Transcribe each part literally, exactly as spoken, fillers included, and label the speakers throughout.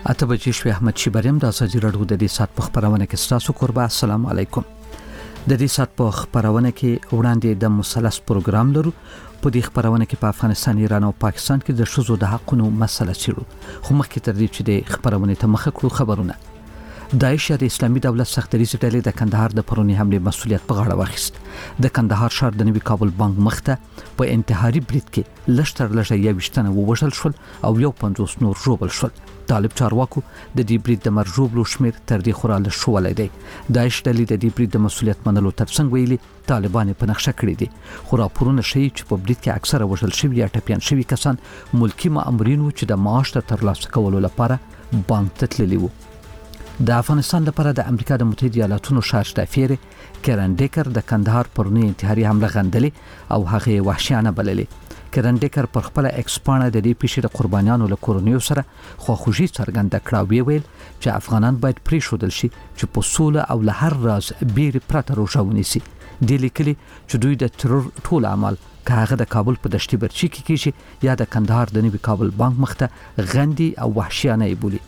Speaker 1: اته بجې شوې. احمد شیبریم د ازادي راډیو د دې سات په خبرونه کې ستاسو قربا. السلام علیکم. د دې سات په خبرونه کې وړاندې د مثلث پروګرام لرو. په دې خبرونه کې په افغانستان، ایران او پاکستان کې د ښځو د حقونو مسله څیړو. خو مخکې تر دې چې د خبرونه ته مخه کړو، خبرونه داعش د اسلامي دولت سختریزې ډلې د کندهار د پرونی حمله مسؤلیت په غاړه واخیست. د کندهار ښار د نوي کابل بانک مخته په انتحاري برید کې لشتر لږه یو وشتنه ووژل شول او یو پنځوس نور ژوبل شول. طالب چارواکو د دې برید د مرجوبلو شمیر تر دې خوراله شوولای دی. داعش ډلې د دې برید د مسؤلیت منلو ترڅنګ ویلي طالبان په نقشه کړی دي. خو راپورونه ښیي چې په برید کې اکثره وژل شوي یا ټپیان شوي کسان ملکی مامورین وو چې د معاش د ترلاسه کولو لپاره بانک ته تللي وو. د افغانستان لپاره د امریکا د متحده ایالاتونو شارج دافیر کرن ډیکر د کندهار پرونی انتحاري حمله غندلې او هغه وحشیانه بللې. کرن ډیکر پر خپل ایکسپانه د دې پیښې د قربانیانو له کورنیو سره خواخوږي څرګنده کړه. وی ویل چې افغانان باید پریښودل شي چې په سوله او له هر راز بیر پرته روژه ونیسي. د لیکلي چې دوی د ترور ټول عمل که هغه د کابل په دشتي برچی کې کیږي یا د کندهار د نوي کابل بانک مخته غندي او وحشیانه بولي.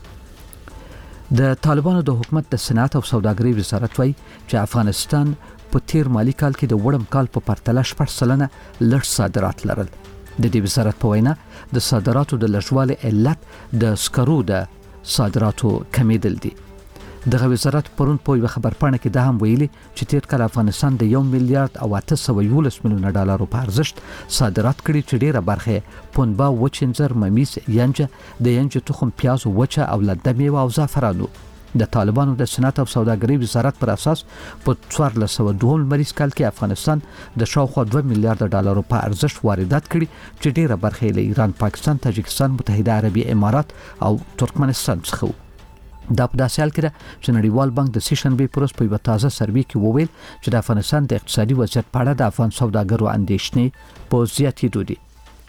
Speaker 1: د طالبانو د حکومت د صنعت او سوداګرۍ وزارت وایي چې افغانستان په تیر مالی کال کې د وړم کال په پرتله شپږ سلنه لږ صادرات لرل. د دې وزارت په وینا د صادراتو د لږوالي علت د سکرو د صادراتو کمیدل دي. دغه وزارت پرون په یو خبر پاڼه کې دا هم ویلي چې تیر کال افغانستان د یو میلیارډ او اته سوه یولس میلیونه ډالرو په ارزښت صادرات کړي چې ډیره برخه پنبه، وچنځر، ممیز، ینجه، د ینجه تخم، پیاز، وچه او لده میوه او زعفرانو. د طالبانو د صنعت او سوداګرۍ وزارت پر اساس په څوارلس سوه دوه لمریز کال کې افغانستان د شاوخوا دوه میلیارډ ډالرو په ارزښت واردات کړي چې ډیره برخه له ایران، پاکستان، تاجکستان، متحده عربي امارات او ترکمنستان څخه. دا په داسې حال کې ده چې نړیوال بانک د سیشنبې پر ورځ په یوه تازه سروې کې وویل چې د افغانستان د اقتصادي وضعیت په اړه د افغان سوداګرو اندېښنې په زیاتېدو دي.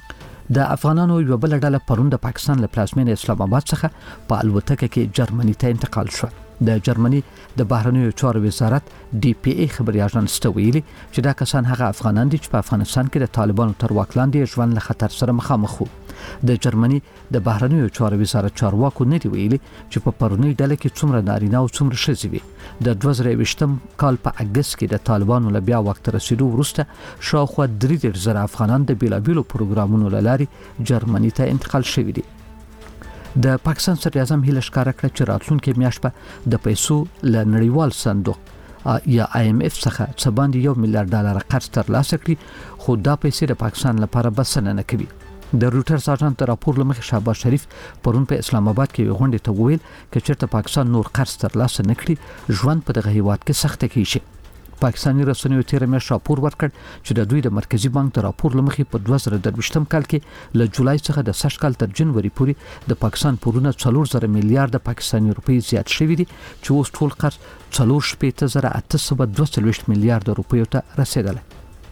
Speaker 1: د افغانانو یوه بله ډله پرون د پاکستان له پلازمینې اسلام آباد څخه په الوتکه کې جرمني ته انتقال شوه. د جرمني د بهرنیو چارو وزارت ډي پی ای خبري اژانس ته ویلي چې دا کسان هغه افغانان دي چې په افغانستان کې د طالبانو تر واک لاندې ژوند له خطر سره مخامخ وو. د جرمني د بهرنیو چارو وزارت چارواکو نه دی ویلي چې په پرونی ډله کې څومره نارینه او څومره ښځې وي. د دوه زره یوویشتم کال په اګست کې د طالبانو له بیا واک ته رسیدو وروسته شاوخوا درې دېرش زره افغانان د بیلابیلو پروګرامونو له لارې جرمني ته انتقال شوي دي. د پاکستان صدر اعظم هیله ښکاره کړه چې راتلونکي میاشت به د پیسو له نړیوال صندوق یا آی ایم اف څخه څه باندې یو میلیارډ ډالر قرض ترلاسه کړي، خو دا پیسې د پاکستان لپاره بسنه نه کوي. د روټرز اژانس د راپور له مخې شهباز شریف پرون په اسلام آباد کې غونډې ته وویل چې چېرته پاکستان نور قرض ترلاسه نه کړي، ژوند په دغه هیواد کې سخته کیږي. پاکستاني رسنیو تیر میاشت راپور ورکړ چې د دوی د مرکزی بانک د راپور له مخې په دوه زره درویشتم کال کې له جولای څخه د سږ کال تر جنوري پورې د پاکستان پورونه څلور زره میلیارډ پاکستاني روپۍ زیات شوي دي چې اوس ټول قرض څلور شپېته زره اته سوه دوه څلوېښت میلیارډ روپیو ته رسیدلی.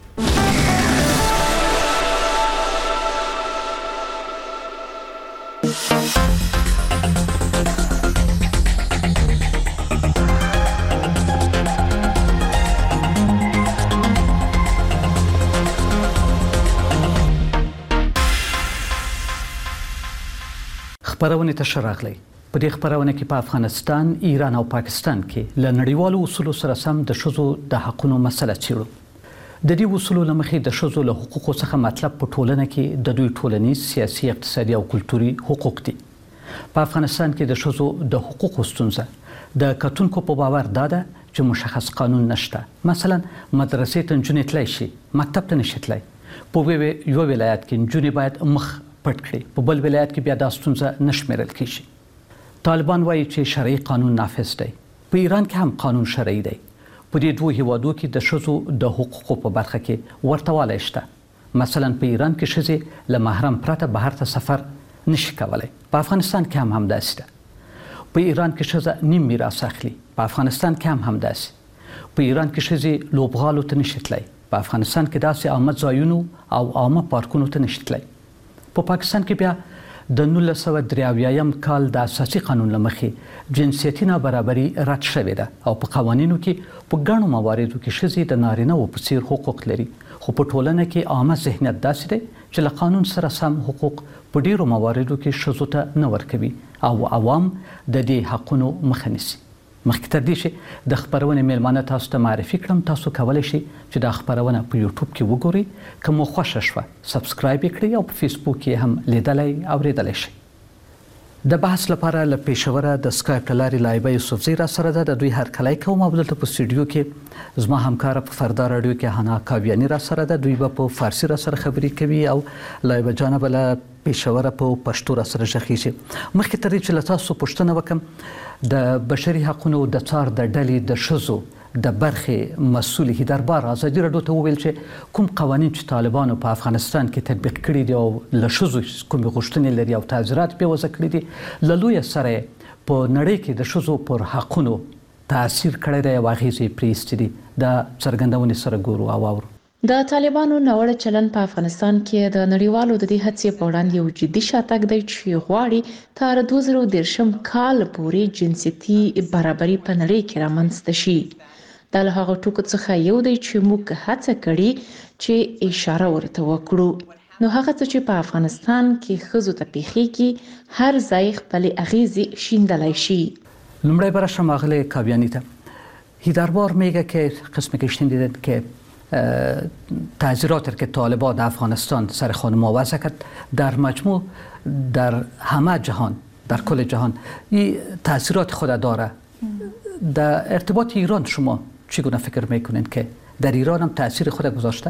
Speaker 1: خبرونه ته شراغلی. په دې خبرونه کې په افغانستان، ایران او پاکستان کې له نړیوالو اصولو سره سم د ښځو د حقونو مسله څیړو. د دې اصولو له مخې د ښځو له حقوقو څخه مطلب په ټولنه کې د دوی ټولنیز، سیاسي، اقتصادي او کلتوري حقوق دي. په افغانستان کې د ښځو د حقوقو ستونزه د کتونکو په باور دا ده چې مشخص قانون نشته. مثلا مدرسې ته نجونې تللی شي، مکتب ته نشي تللی. په یو ولایت کې نجونې باید مخ پټ کړي، په بل ولایت کې بیا دا ستونزه نشمیرل کیږي. طالبان وایي چې شرعي قانون نافذ دی. په ایران کې هم قانون شرعي دی. په دې دوه هیوادو کې د ښځو د حقوقو په برخه کې ورته والی شته. مثلا په ایران کې ښځې له محرم پرته بهر ته سفر نشي کولی. په افغانستان کې هم همداسې ده. په ایران کې ښځه نیم میراث اخلي. په افغانستان کې هم همداسې. په ایران کې ښځې لوبغالو ته نشي تللی. په افغانستان کې داسې عامه ځایونو او عامه پارکونو ته نشي تللی. په پاکستان کې بیا د نولس سوه درې اویایم کال د اساسي قانون له مخې جنسیتي نابرابري رد شوې ده او په قوانینو کې په ګڼو مواردو کې ښځې د نارینه‌وو په څیر حقوق لري. خو په ټولنه کې عامه ذهنیت داسې دی چې له قانون سره سم حقوق په ډیرو مواردو کې ښځو ته نه ورکوي او عوام د دې حقونو مخه نیسي. مخکې تر دې چې د خبرونې میلمانه تاسو ته معرفي کړم، تاسو کولی شئ چې دا خبرونه په یوټیوب کې وګورئ، که مو خوښه شوه سبسکرایب یې کړئ او په فیسبوک کې هم لیدلی او اورېدلی شئ. د بحث لپاره له پېښوره د سکایپ له لارې لایبه یوسفزۍ را سره ده. د دوی هرکلی کوم او دلته په سټوډیو کې زما همکاره په فردا راډیو کې حنا کاویاني را سره ده. دوی به په فارسي را سره خبرې کوي او لایبه جانه به له پېښوره په پښتو را سره غږېږي. مخکې تر دې چې له تاسو پوښتنه وکړم، د بشري حقونو د څار د ډلې د ښځو د برخې مسؤل هیدربار ازادي راډیو ته وویل چې کوم قوانین چې طالبانو په افغانستان کې تطبیق کړي دي او له ښځو کومې غوښتنې لري او تعزیرات پرې وضع کړي دي، له لویه سره په نړۍ کې د ښځو پر حقونو تاثیر کړی دی او اغېزې یې پرې ایستې دي. د څرګندونې سره ګورو او اورو.
Speaker 2: د طالبانو ناوړه چلن په افغانستان کې د نړیوالو د دې هڅې په وړاندې یو جدي شاتګ دی چې غواړي تر دوه زره دېرشم کال پورې جنسیتي برابري په نړۍ کې رامنځته شي. دا له هغه ټکو څخه یو دی چې موږ هڅه کړې چې اشاره ورته وکړو. نو هغه څه چې په افغانستان کې ښځو ته پیښیږي هر ځای خپلې اغیزې شیندلی شي.
Speaker 1: لومړی به راشم آقای کاویانی ته. هیدربار میگه که قسمی که شنیدید که تعزیراتی که طالبان در افغانستان سر خانم وضع کرد در مجموع در همه جهان، در کل جهان این تاثیرات خود داره. در ارتباط ایران شما چگونه فکر میکنید که در ایران هم تاثیر خود گذاشته؟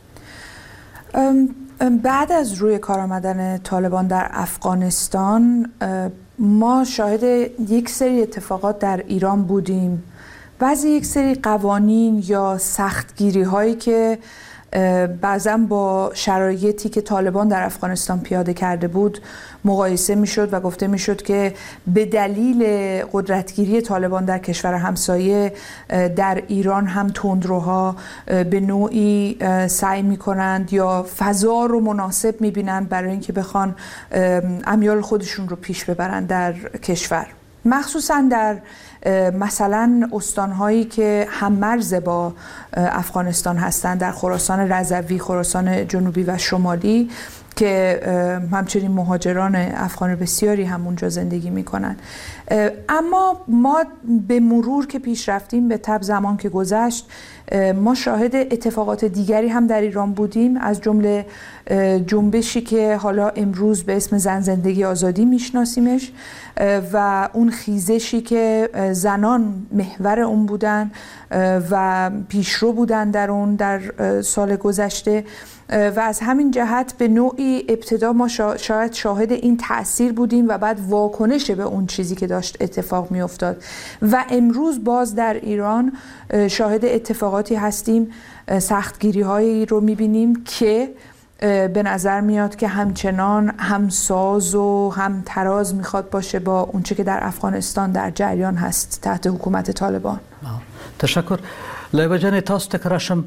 Speaker 3: بعد از روی کار آمدن طالبان در افغانستان ما شاهد یک سری اتفاقات در ایران بودیم. بعضی یک سری قوانین یا سختگیری هایی که بعضا با شرایطی که طالبان در افغانستان پیاده کرده بود مقایسه میشد و گفته میشد که به دلیل قدرتگیری طالبان در کشور همسایه در ایران هم تندروها به نوعی سعی میکنند یا فضا رو مناسب میبینند برای اینکه بخوان امیال خودشون رو پیش ببرند در کشور، مخصوصا در مثلا استانهایی که هممرز با افغانستان هستند، در خراسان رضوی، خراسان جنوبی و شمالی که همچنین مهاجران افغان بسیاری هم اونجا زندگی میکنن. اما ما به مرور که پیش رفتیم، به تبع زمان که گذشت، ما شاهد اتفاقات دیگری هم در ایران بودیم، از جمله جنبشی که حالا امروز به اسم زن زندگی آزادی میشناسیمش و اون خیزشی که زنان محور اون بودن و پیشرو بودن در اون در سال گذشته و از همین جهت به نوعی ابتدا ما شاید شاهد این تأثیر بودیم و بعد واکنش به اون چیزی که داشت اتفاق می افتاد و امروز باز در ایران شاهد اتفاقاتی هستیم، سختگیری هایی رو می بینیم که به نظر میاد که همچنان همساز و هم تراز میخواد باشه با اونچه که در افغانستان در جریان هست تحت حکومت طالبان.
Speaker 1: تشکر. لایبه جان تاسو ته کراشم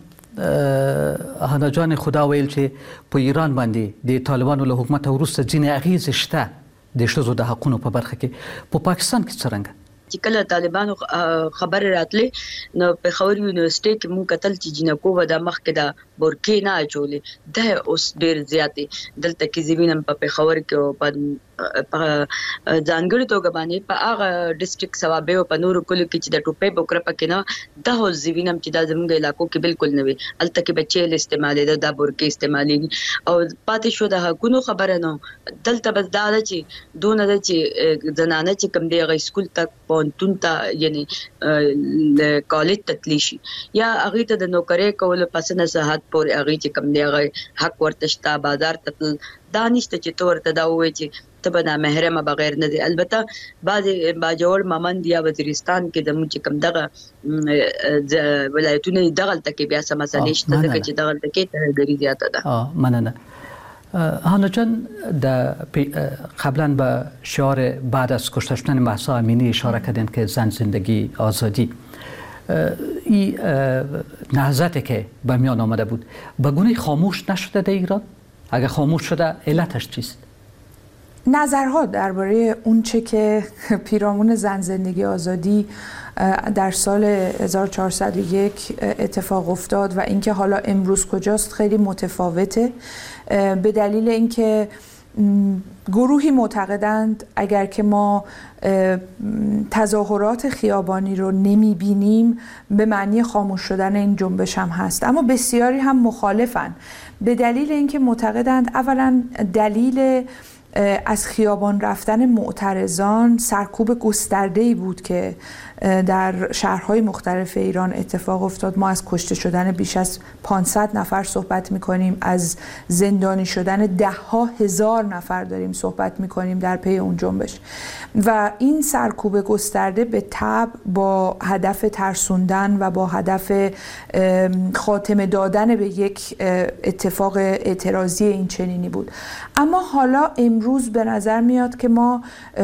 Speaker 1: هانا جان خدا ویل چې په ایران باندې د طالبانو له حکومت وروسته ځینې اغیزې شته د ښځو د حقونو په برخه کې. په پاکستان کې څرنګه
Speaker 4: چې کله طالبانو خبر راتلې نو په خور یونیورسيټي کې مونږ کتل چې جنکو و د مخ کې د بورکې نه اچولې ده اوس ډېر زیاتې دلته کې زمينم په خور کې په ځانګړي توګه باندې په هغه ډیسټریکټ سوابه په نورو کلو کې چې د ټوپې بوکره پکې نه د زمينم چې د زموږ علاقو کې بالکل نه وي، الته کې بچي استعمالي د د بورکې استعمالي او پاتې شو د حقونو خبره نه دلته بس دا چې دون د چې زنانه چې کوم دی غي سکول تک پونتون ته یعنی کالج تتلی شي یا هغه ته د نوکرۍ کول پس نه صحت پورې هغه چې کوم دی غي حق ورته شته بازار ته دانشته چې تور ته دا وایي چې تبه نه محرمه بغیر نه دي. البته بعضی باجوړ مامند یا وزیرستان کې د موږ کوم دغه ولایتونه دغه تکي بیا سم مسلې شته چې دغه تکي ترګری زیاته ده.
Speaker 1: اه مننه. هانا جان در قبلا به شعار بعد از کشته شدن مهسا امینی اشاره کردن که زن زندگی آزادی، این نهضتی که به میان آمده بود به گونه خاموش نشده در ایران؟ اگر خاموش شده علتش چیست؟
Speaker 3: نظرها درباره اونچه که پیرامون زن زندگی آزادی در سال هزار و چهارصد و یک اتفاق افتاد و اینکه حالا امروز کجاست خیلی متفاوته، به دلیل اینکه گروهی معتقدند اگر که ما تظاهرات خیابانی رو نمی‌بینیم به معنی خاموش شدن این جنبش هم هست، اما بسیاری هم مخالفن به دلیل اینکه معتقدند اولا دلیل از خیابان رفتن معترضان سرکوب گسترده‌ای بود که در شهرهای مختلف ایران اتفاق افتاد. ما از کشته شدن بیش از پانصد نفر صحبت می‌کنیم، از زندانی شدن ده ها هزار نفر داریم صحبت می‌کنیم در پی اون جنبش و این سرکوب گسترده به تبع با هدف ترسوندن و با هدف خاتمه دادن به یک اتفاق اعتراضی این چنینی بود. اما حالا امروز به نظر میاد که ما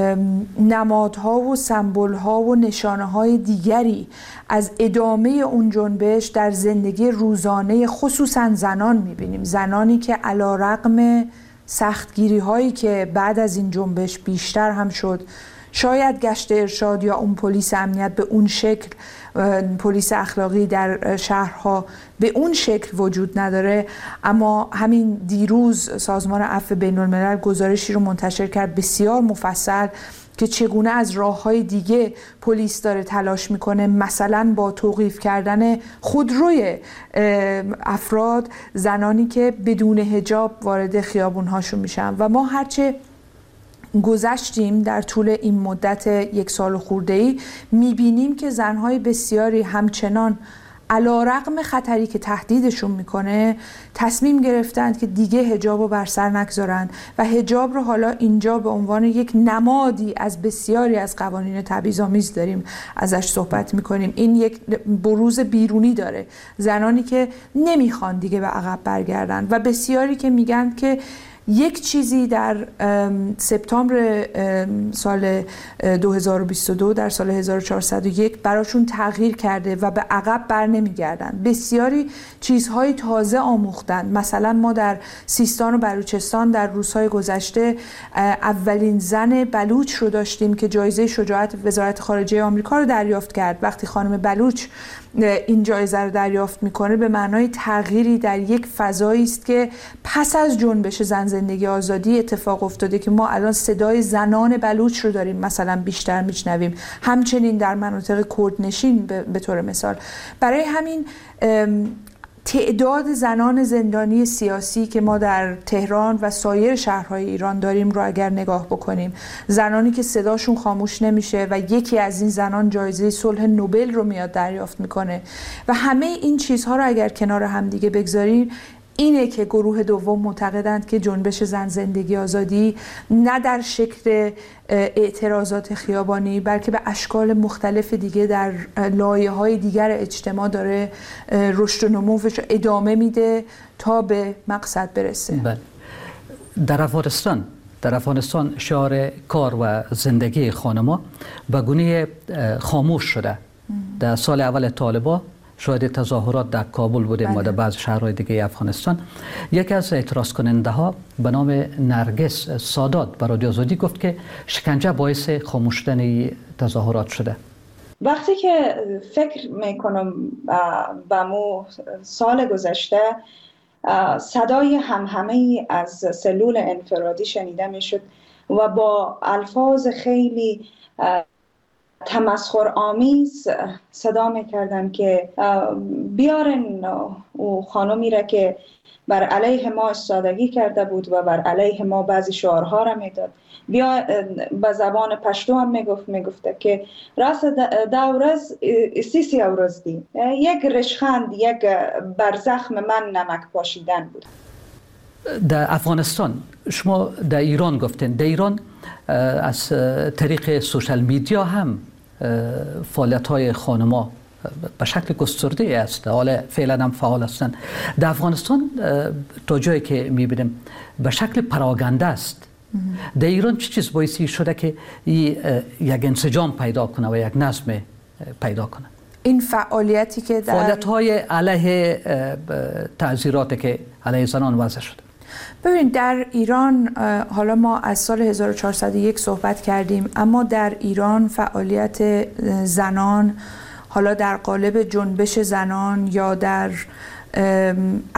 Speaker 3: نمادها و سمبول‌ها و نشانه‌های دیگری از ادامه اون جنبش در زندگی روزانه خصوصا زنان می‌بینیم. زنانی که علی‌رغم سختگیری‌هایی که بعد از این جنبش بیشتر هم شد، شاید گشت ارشاد یا اون پلیس امنیت به اون شکل، پلیس اخلاقی در شهرها به اون شکل وجود نداره، اما همین دیروز سازمان عفو بین الملل گزارشی رو منتشر کرد بسیار مفصل که چگونه از راه‌های دیگه پلیس داره تلاش میکنه، مثلا با توقیف کردن خودروی افراد، زنانی که بدون حجاب وارد خیابون‌هاشون میشن. و ما هرچه گذشتیم در طول این مدت یک سال خورده‌ای میبینیم که زنهای بسیاری همچنان علی‌رغم خطری که تهدیدشون میکنه تصمیم گرفتند که دیگه حجاب رو بر سر نگذارن و حجاب رو حالا اینجا به عنوان یک نمادی از بسیاری از قوانین تبعیض‌آمیز داریم ازش صحبت میکنیم. این یک بروز بیرونی داره، زنانی که نمیخوان دیگه به عقب برگردن و بسیاری که میگن که یک چیزی در سپتامبر سال دو هزار و بیست و دو در سال هزار و چهارصد و یک براشون تغییر کرده و به عقب بر نمیگردن. بسیاری چیزهای تازه آموختن. مثلا ما در سیستان و بلوچستان در روزهای گذشته اولین زن بلوچ رو داشتیم که جایزه شجاعت وزارت خارجه آمریکا رو دریافت کرد. وقتی خانم بلوچ این جایزه رو دریافت میکنه به معنای تغییری در یک فضایی است که پس از جنبش زن زندگی آزادی اتفاق افتاده که ما الان صدای زنان بلوچ رو داریم مثلا بیشتر میشنویم، همچنین در مناطق کردنشین به طور مثال. برای همین تعداد زنان زندانی سیاسی که ما در تهران و سایر شهرهای ایران داریم رو اگر نگاه بکنیم، زنانی که صداشون خاموش نمیشه و یکی از این زنان جایزه صلح نوبل رو میاد دریافت میکنه و همه این چیزها رو اگر کنار هم دیگه بگذاریم، اینه که گروه دوم معتقدند که جنبش زن زندگی آزادی نه در شکل اعتراضات خیابانی بلکه به اشکال مختلف دیگه در لایه‌های دیگر اجتماع داره رشد و نموش ادامه میده تا به مقصد برسه.
Speaker 1: بله. در افغانستان در افغانستان شعار کار و زندگی خانما به گونه خاموش شده. در سال اول طالبان شاید تظاهرات در کابل بودیم و در بعض شهرهای دیگه افغانستان. یکی از اعتراض کننده ها به نام نرگس سادات به رادیو آزادی گفت که شکنجه باعث خاموش شدن تظاهرات شده.
Speaker 5: وقتی که فکر میکنم به مو سال گذشته صدای همهمه از سلول انفرادی شنیده میشد و با الفاظ خیلی تمسخر آمیز صدا میکردن که بیارن او خانمی را که بر علیه ما استادگی کرده بود و بر علیه ما بعضی شعارها را میداد، بیا به زبان پشتو هم میگفت میگفته که راست دورز سیسی اورز دی یک رشخند یک بر زخم من نمک پاشیدن بود.
Speaker 1: در افغانستان شما در ایران گفتین، در ایران از طریق سوشال میدیا هم فعالیت‌های خانم‌ها به شکل گسترده است، حالا فعلا هم فعال هستند. در افغانستان تا جایی که می‌بینیم به شکل پراگنده است. در ایران چه چیز باعثی شده که یک انسجام پیدا کنه و یک نظم پیدا کنه؟
Speaker 3: این فعالیتی که در
Speaker 1: فعالیت‌های علیه تعزیراتی که علیه زنان وضع شده.
Speaker 3: ببینید در ایران، حالا ما از سال هزار و چهارصد و یک صحبت کردیم، اما در ایران فعالیت زنان، حالا در قالب جنبش زنان یا در